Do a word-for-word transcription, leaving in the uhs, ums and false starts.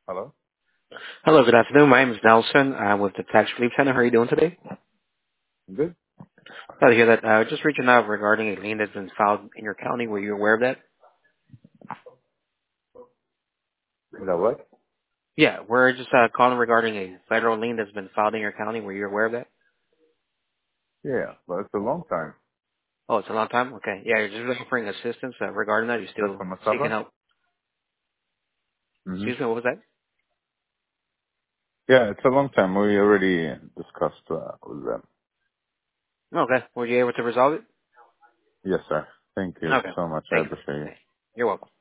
Hello? Hello, good afternoon. My name is Nelson. I'm with the Tax Relief Center. How are you doing today? Good? Glad to hear that. Uh, just reaching out regarding a lien that's been filed in your county. Were you aware of that? Is that what? Yeah, we're just uh, calling regarding a federal lien that's been filed in your county. Were you aware of that? Yeah, but it's a long time. Oh, it's a long time? Okay. Yeah, you're just looking for any assistance uh, regarding that. You're That's still from seeking Masaba? help. Mm-hmm. Excuse me, what was that? Yeah, it's a long time. We already discussed uh, with them. Okay. Were you able to resolve it? Yes, sir. Thank you Okay. so much. I Thank you. appreciate you. Okay. You're welcome.